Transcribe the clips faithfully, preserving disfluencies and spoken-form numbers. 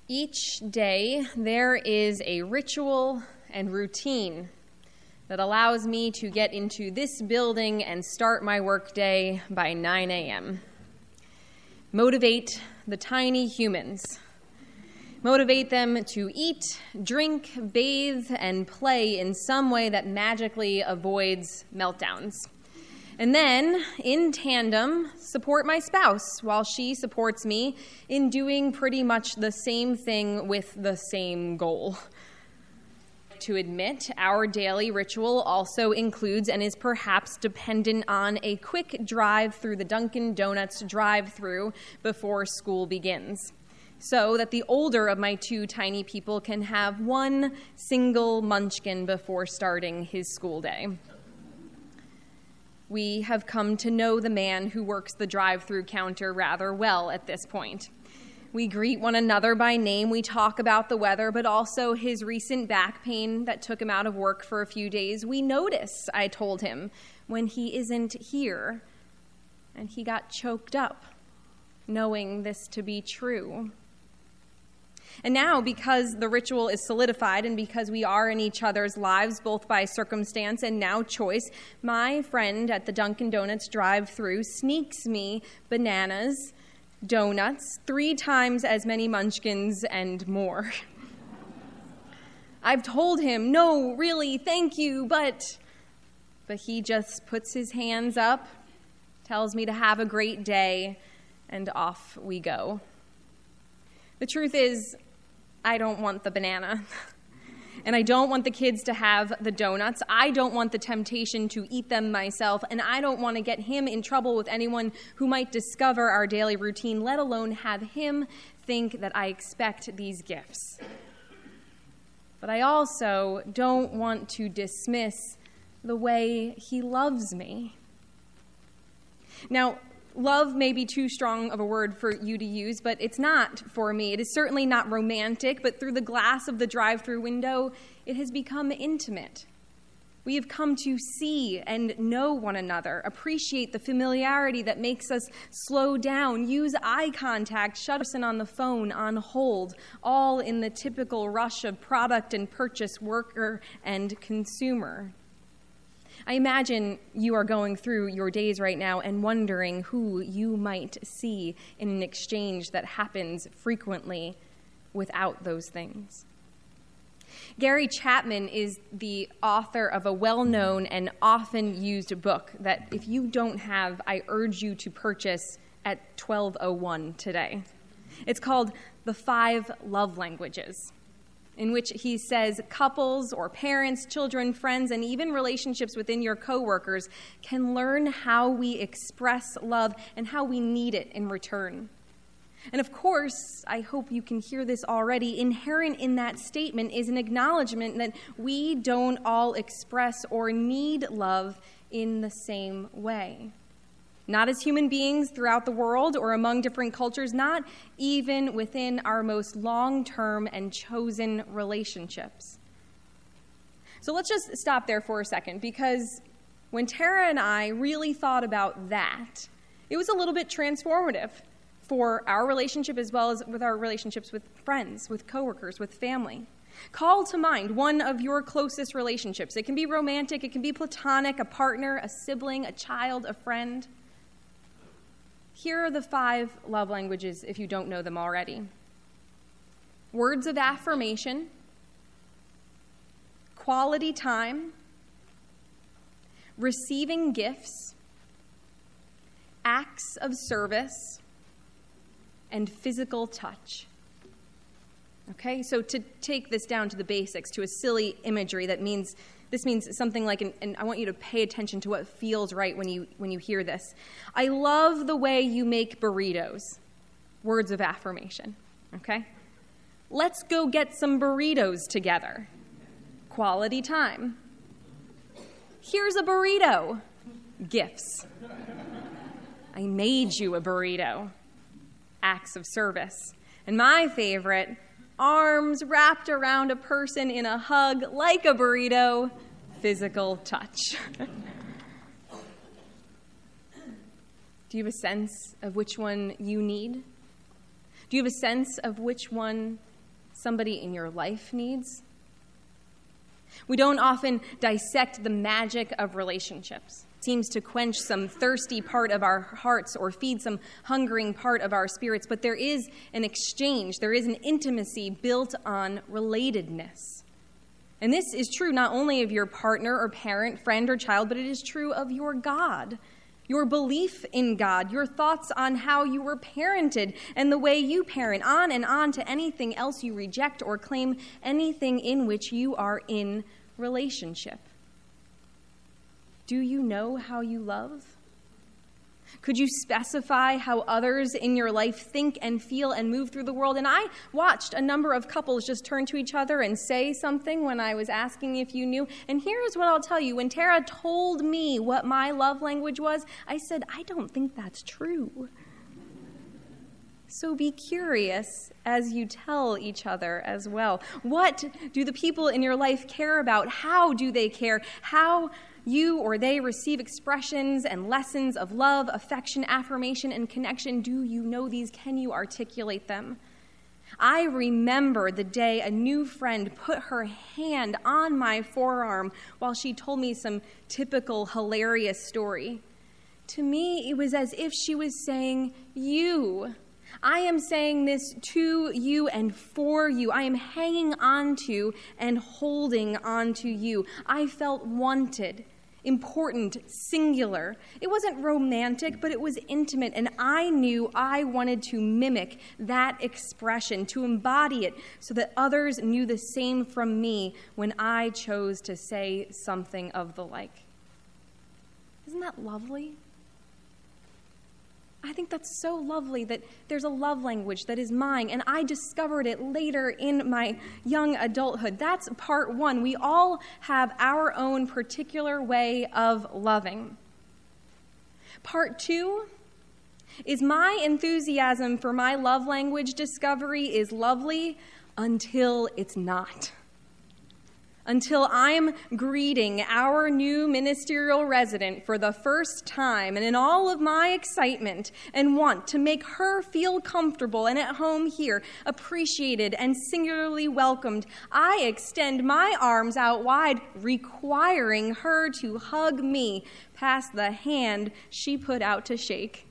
Each day, there is a ritual and routine that allows me to get into this building and start my workday by nine a.m. Motivate the tiny humans. Motivate them to eat, drink, bathe, and play in some way that magically avoids meltdowns. And then, in tandem, support my spouse while she supports me in doing pretty much the same thing with the same goal. To admit, our daily ritual also includes and is perhaps dependent on a quick drive through the Dunkin' Donuts drive-thru before school begins, so that the older of my two tiny people can have one single munchkin before starting his school day. We have come to know the man who works the drive-thru counter rather well at this point. We greet one another by name. We talk about the weather, but also his recent back pain that took him out of work for a few days. We notice, I told him, when he isn't here. And he got choked up, knowing this to be true. And now, because the ritual is solidified and because we are in each other's lives, both by circumstance and now choice, my friend at the Dunkin' Donuts drive-thru sneaks me bananas, donuts, three times as many munchkins, and more. I've told him, no, really, thank you, but... But he just puts his hands up, tells me to have a great day, and off we go. The truth is, I don't want the banana. And I don't want the kids to have the donuts. I don't want the temptation to eat them myself. And I don't want to get him in trouble with anyone who might discover our daily routine, let alone have him think that I expect these gifts. But I also don't want to dismiss the way he loves me. Now, love may be too strong of a word for you to use, but it's not for me. It is certainly not romantic, but through the glass of the drive-thru window, it has become intimate. We have come to see and know one another, appreciate the familiarity that makes us slow down, use eye contact, shut us in on the phone, on hold, all in the typical rush of product and purchase, worker and consumer. I imagine you are going through your days right now and wondering who you might see in an exchange that happens frequently without those things. Gary Chapman is the author of a well-known and often used book that if you don't have, I urge you to purchase at twelve oh one today. It's called The Five Love Languages, in which he says couples or parents, children, friends, and even relationships within your coworkers can learn how we express love and how we need it in return. And of course, I hope you can hear this already, inherent in that statement is an acknowledgement that we don't all express or need love in the same way. Not as human beings throughout the world or among different cultures, not even within our most long-term and chosen relationships. So let's just stop there for a second, because when Tara and I really thought about that, it was a little bit transformative for our relationship as well as with our relationships with friends, with coworkers, with family. Call to mind one of your closest relationships. It can be romantic, it can be platonic, a partner, a sibling, a child, a friend. Here are the five love languages if you don't know them already. Words of affirmation, quality time, receiving gifts, acts of service, and physical touch. Okay, so to take this down to the basics, to a silly imagery, that means this means something like, an, and I want you to pay attention to what feels right when you when you hear this. I love the way you make burritos. Words of affirmation. Okay, let's go get some burritos together. Quality time. Here's a burrito. Gifts. I made you a burrito. Acts of service. And my favorite, arms wrapped around a person in a hug like a burrito, physical touch. Do you have a sense of which one you need? Do you have a sense of which one somebody in your life needs. We don't often dissect the magic of relationships. It seems to quench some thirsty part of our hearts or feed some hungering part of our spirits, but there is an exchange, there is an intimacy built on relatedness. And this is true not only of your partner or parent, friend or child, but it is true of your God. Your belief in God, your thoughts on how you were parented and the way you parent, on and on to anything else you reject or claim, anything in which you are in relationship. Do you know how you love? Could you specify how others in your life think and feel and move through the world? And I watched a number of couples just turn to each other and say something when I was asking if you knew. And here's what I'll tell you. When Tara told me what my love language was, I said, I don't think that's true. So be curious as you tell each other as well. What do the people in your life care about? How do they care? How you or they receive expressions and lessons of love, affection, affirmation, and connection. Do you know these? Can you articulate them? I remember the day a new friend put her hand on my forearm while she told me some typical hilarious story. To me, it was as if she was saying, you. I am saying this to you and for you. I am hanging on to and holding on to you. I felt wanted, important, singular. It wasn't romantic, but it was intimate, and I knew I wanted to mimic that expression, to embody it, so that others knew the same from me when I chose to say something of the like. Isn't that lovely? I think that's so lovely that there's a love language that is mine, and I discovered it later in my young adulthood. That's part one. We all have our own particular way of loving. Part two is my enthusiasm for my love language discovery is lovely until it's not. Until I'm greeting our new ministerial resident for the first time, and in all of my excitement and want to make her feel comfortable and at home here, appreciated and singularly welcomed, I extend my arms out wide, requiring her to hug me past the hand she put out to shake.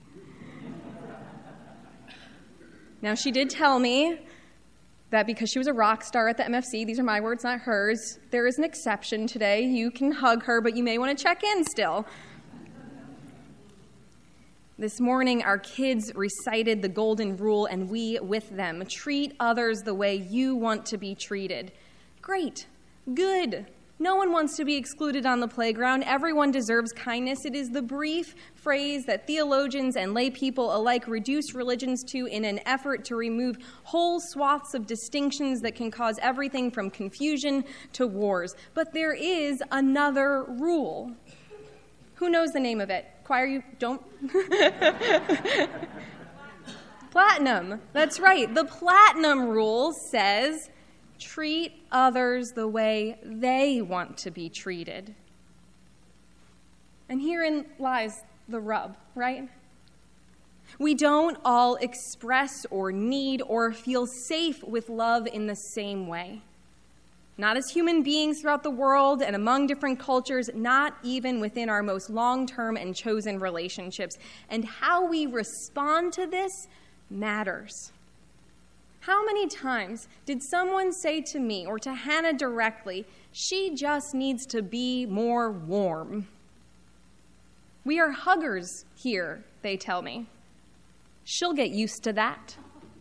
Now, she did tell me that because she was a rock star at the M F C, these are my words, not hers, there is an exception today. You can hug her, but you may want to check in still. This morning, our kids recited the golden rule, and we with them. Treat others the way you want to be treated. Great. Good. No one wants to be excluded on the playground. Everyone deserves kindness. It is the brief phrase that theologians and lay people alike reduce religions to in an effort to remove whole swaths of distinctions that can cause everything from confusion to wars. But there is another rule. Who knows the name of it? Choir, you don't? Platinum. That's right. The platinum rule says, treat others the way they want to be treated. And herein lies the rub, right? We don't all express or need or feel safe with love in the same way. Not as human beings throughout the world and among different cultures, not even within our most long-term and chosen relationships. And how we respond to this matters. How many times did someone say to me or to Hannah directly, she just needs to be more warm? We are huggers here, they tell me. She'll get used to that.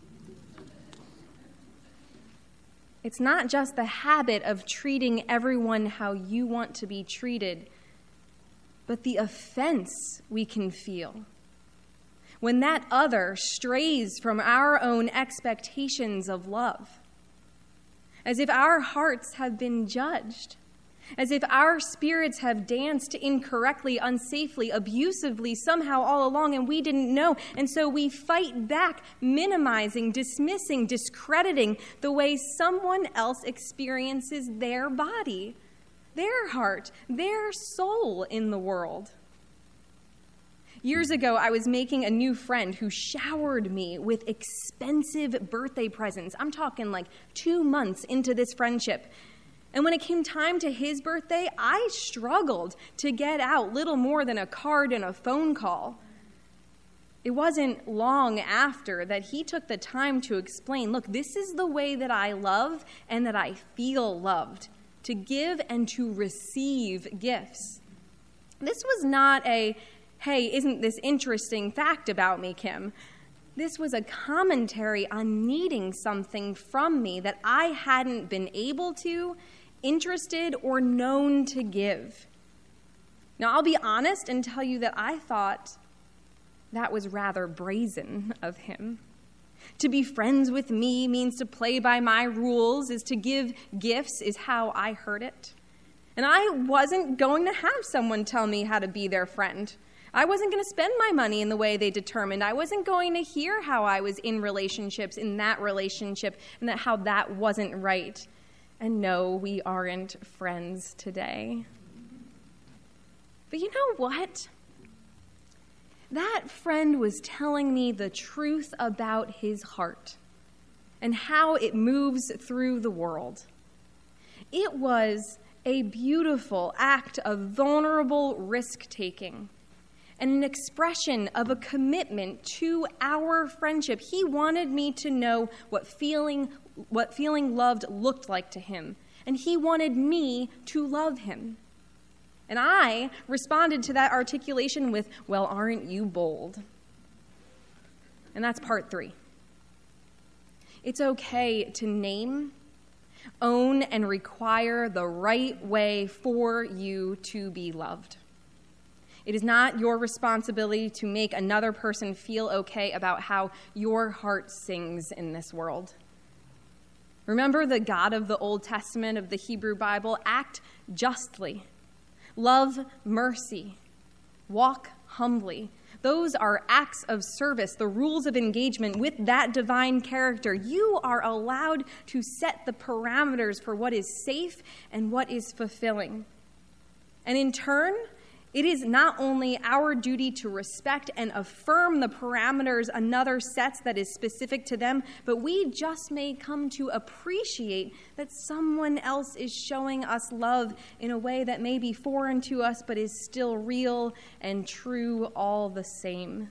It's not just the habit of treating everyone how you want to be treated, but the offense we can feel when that other strays from our own expectations of love, as if our hearts have been judged, as if our spirits have danced incorrectly, unsafely, abusively, somehow all along, and we didn't know. And so we fight back, minimizing, dismissing, discrediting the way someone else experiences their body, their heart, their soul in the world. Years ago, I was making a new friend who showered me with expensive birthday presents. I'm talking like two months into this friendship. And when it came time to his birthday, I struggled to get out little more than a card and a phone call. It wasn't long after that he took the time to explain, look, this is the way that I love and that I feel loved, to give and to receive gifts. This was not a, hey, isn't this interesting fact about me, Kim? This was a commentary on needing something from me that I hadn't been able to, interested, or known to give. Now, I'll be honest and tell you that I thought that was rather brazen of him. To be friends with me means to play by my rules, is to give gifts, is how I heard it. And I wasn't going to have someone tell me how to be their friend. I wasn't going to spend my money in the way they determined. I wasn't going to hear how I was in relationships, in that relationship, and that how that wasn't right. And no, we aren't friends today. But you know what? That friend was telling me the truth about his heart and how it moves through the world. It was a beautiful act of vulnerable risk-taking and an expression of a commitment to our friendship. He wanted me to know what feeling, what feeling loved looked like to him, and he wanted me to love him. And I responded to that articulation with, well, aren't you bold? And that's part three. It's okay to name, own, and require the right way for you to be loved. It is not your responsibility to make another person feel okay about how your heart sings in this world. Remember the God of the Old Testament of the Hebrew Bible? Act justly. Love mercy. Walk humbly. Those are acts of service, the rules of engagement with that divine character. You are allowed to set the parameters for what is safe and what is fulfilling. And in turn, it is not only our duty to respect and affirm the parameters another sets that is specific to them, but we just may come to appreciate that someone else is showing us love in a way that may be foreign to us, but is still real and true all the same.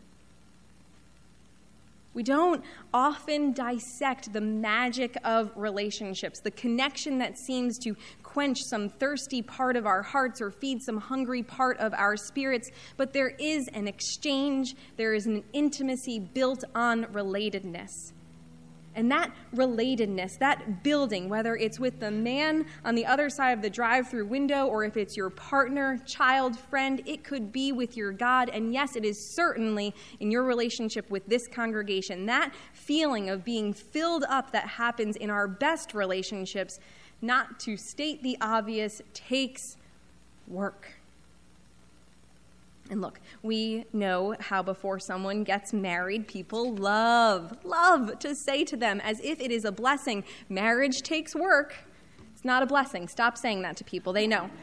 We don't often dissect the magic of relationships, the connection that seems to quench some thirsty part of our hearts or feed some hungry part of our spirits, but there is an exchange, there is an intimacy built on relatedness. And that relatedness, that building, whether it's with the man on the other side of the drive-through window or if it's your partner, child, friend, it could be with your God. And yes, it is certainly in your relationship with this congregation. That feeling of being filled up that happens in our best relationships, not to state the obvious, takes work. And look, we know how before someone gets married, people love, love to say to them as if it is a blessing, marriage takes work. It's not a blessing. Stop saying that to people. They know.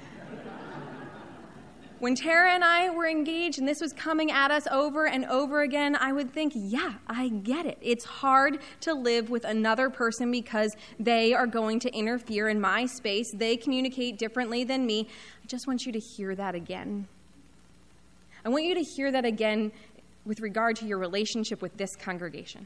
When Tara and I were engaged and this was coming at us over and over again, I would think, yeah, I get it. It's hard to live with another person because they are going to interfere in my space. They communicate differently than me. I just want you to hear that again. I want you to hear that again with regard to your relationship with this congregation.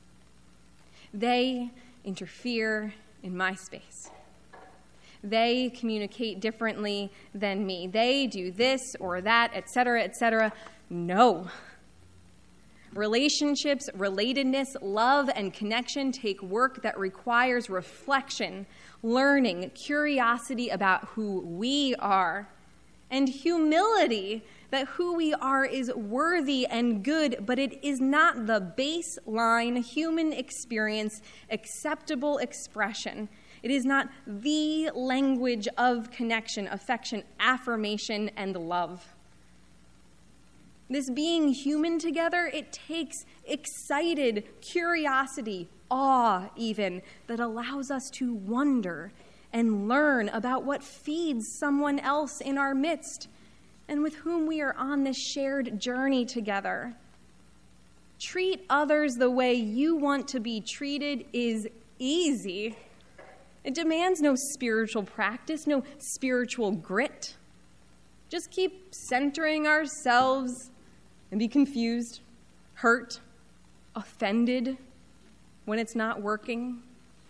They interfere in my space. They communicate differently than me. They do this or that, et cetera, et cetera. No. Relationships, relatedness, love, and connection take work that requires reflection, learning, curiosity about who we are, and humility that who we are is worthy and good, but it is not the baseline human experience, acceptable expression. It is not the language of connection, affection, affirmation, and love. This being human together, it takes excited curiosity, awe even, that allows us to wonder and learn about what feeds someone else in our midst. and with whom we are on this shared journey together. Treat others the way you want to be treated is easy. It demands no spiritual practice, no spiritual grit. Just keep centering ourselves and be confused, hurt, offended when it's not working.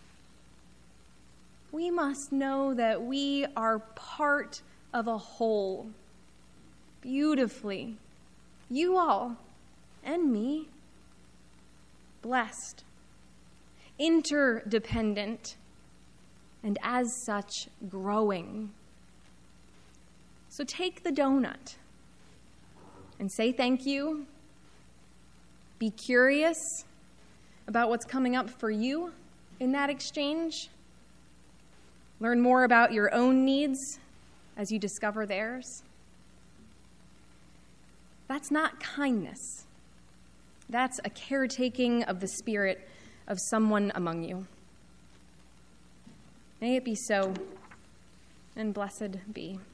We must know that we are part of a whole, beautifully, you all and me, blessed, interdependent, and as such, growing. So take the donut and say thank you. Be curious about what's coming up for you in that exchange. Learn more about your own needs as you discover theirs. That's not kindness. That's a caretaking of the spirit of someone among you. May it be so, and blessed be.